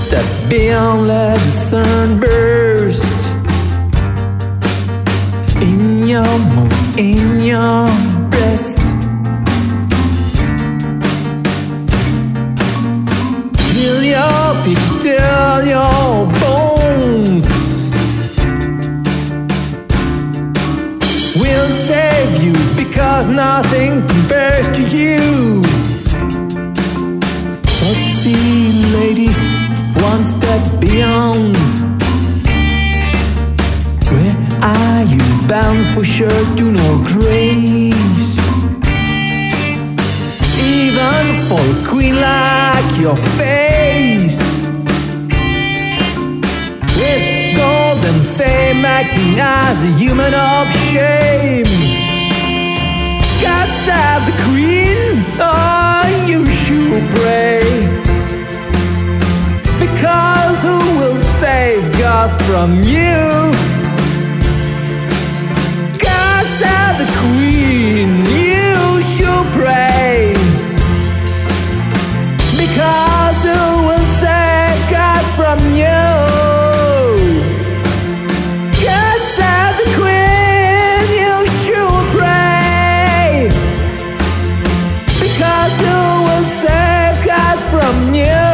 step beyond, let the sun burst. In your move, in your breast. Till your feet, till your bones. We'll save you because nothing compares to you. Sexy lady, one step beyond. Where are you bound for sure to no grace? Even for a queen like your face, with golden fame acting as a human of shame. God save the queen, oh you should pray. Because who will save God from you? God save the queen, you should pray. Because who will save God from you? God save the queen, you should pray. Because who will save God from you?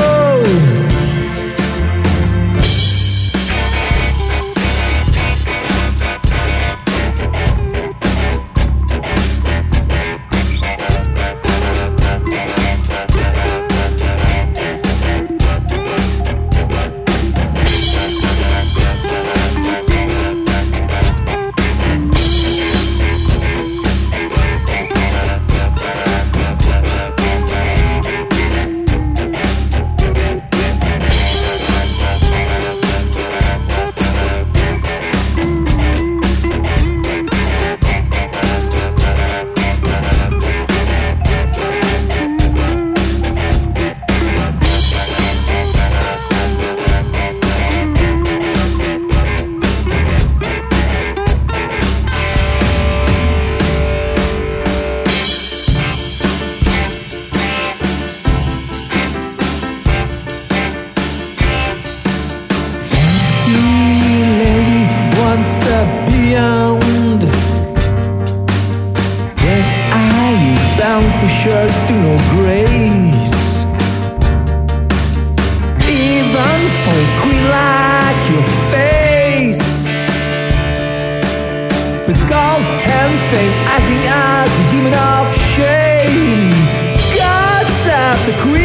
Beyond. Where are you bound for sure to no grace? Even for a queen like your face, with gold and fame acting as a human of shame. God save the queen.